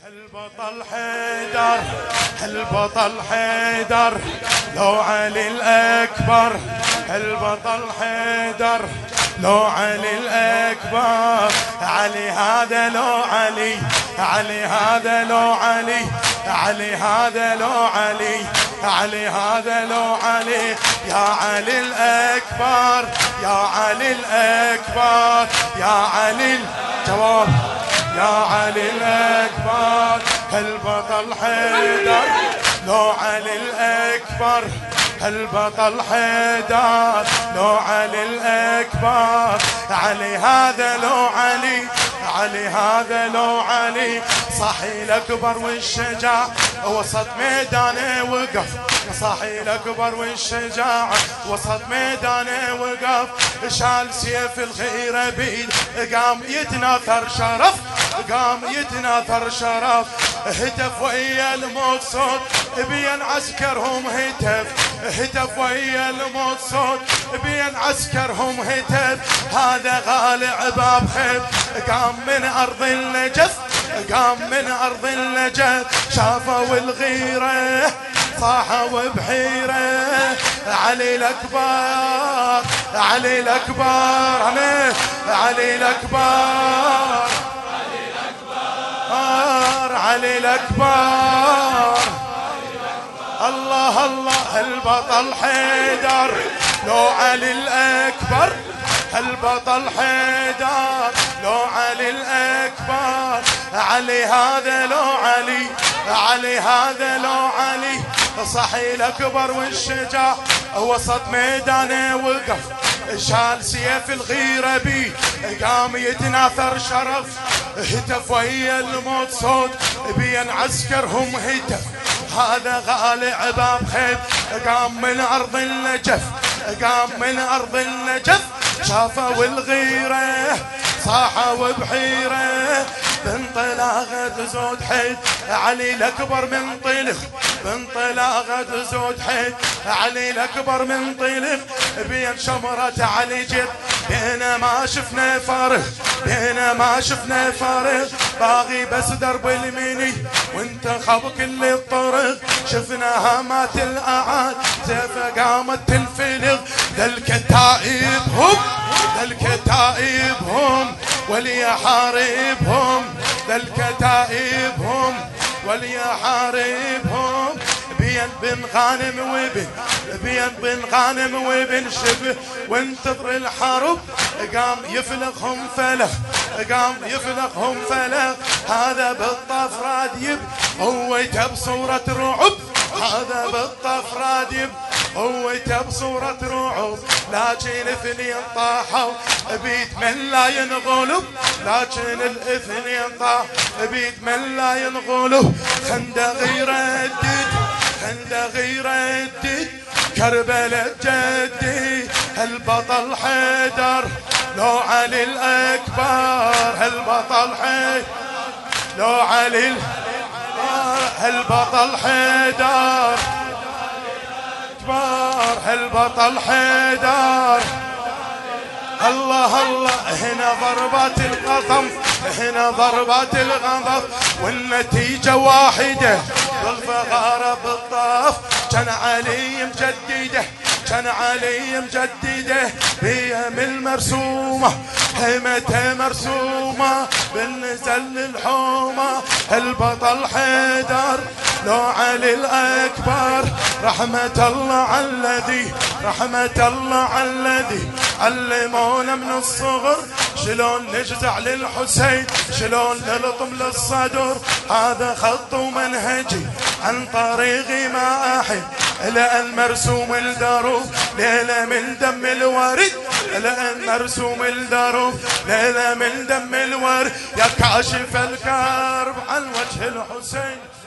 البطل حيدر، البطل حيدر لو علي الأكبر، البطل حيدر لو علي الأكبر، علي هذا لو علي، علي هذا لو علي، علي هذا لو علي، علي هذا لو علي، يا علي الأكبر، يا علي الأكبر، يا علي الجواب، يا علي الأكبر، البطل حيدر لو علي الأكبر، البطل حيدر لو علي الأكبر، علي هذا لو علي، علي هذا لو علي، صاحي الأكبر والشجاع وسط ميدانه وقف، صاحي الأكبر والشجاع وسط ميدانه وقف، شال سيف الغيرة بيد، قام يتناثر شرف، قام يتناثر شرف، هتف ويا الموت صوت بين عسكرهم هتف، هتف ويا الموت صوت بين عسكرهم هتف، هذا غالي عباب خيف، قام من أرض النجف، قام من أرض النجف، شافوا الغيرة صاحوا بحيرة، علي الأكبر، علي الأكبر، علي الأكبر، علي الأكبر، الله الله، البطل حيدر لو علي الأكبر، البطل حيدر لو علي الأكبر، علي هذا لو علي، علي هذا لو علي، صحي الأكبر والشجاع وسط ميدانه وقف، شال سيف الغيرة بي، قام يتناثر شرف، هتف ويا الموت صوت بين عسكرهم هتف، هذا غالي عباب خيف، قام من أرض النجف، قام من أرض النجف، شافوا الغيرة صاحوا بحيرة، بانطلاقة زود حيد علي الأكبر منطلق، بانطلاقة زود حيد علي الأكبر منطلق، بين شمرة علي جد بينما شفنا فارغ، بينما شفنا فارغ، باغي بس درب الميني وانتخب كل الطرق، شفنا هامات الأعاد سيف قامت تنفلق، ذا الكتائب هم، ذا الكتائب هم وليحاربهم، ذا الكتائب هم وليحاربهم، بين بن غانم وبن، بين بن غانم وبن شبه وانتظر الحرب، قام يفلقهم فلق، قام يفلقهم فلق، هذا بالطف راديب هو بصورة رعب، هذا بالطف راديب هو بصورة رعب، لكن اثنين طاحوا بيت من لا ينغلب، لكن الاثنين طاحوا بيت من لا ينغلب، خندق يردد، خندق يردد، كربلاء جدي، البطل حيدر لو علي الأكبر، البطل حيدر لو علي البطل حيدر، البطل حيدر، الله الله، هنا ضربات القطم، هنا ضربات الغضب، والنتيجة واحدة، والفغارة بالطاف، كان علي مجدده، كان علي مجدده، بيم المرسومة، هيمته مرسومة، بالنزل الحومة، البطل حيدر لو علي الأكبر، رحمة الله على الذي، رحمة الله على الذي علمونا من الصغر، شلون نجزع للحسين، شلون نلطم للصدر، هذا خط ومنهجي عن طريقي ما أحب، لأن مرسوم الدروب ليلة من دم الورد، لأن مرسوم الدروب ليلة من دم الورد، يا كاشف الكرب عن وجه الحسين.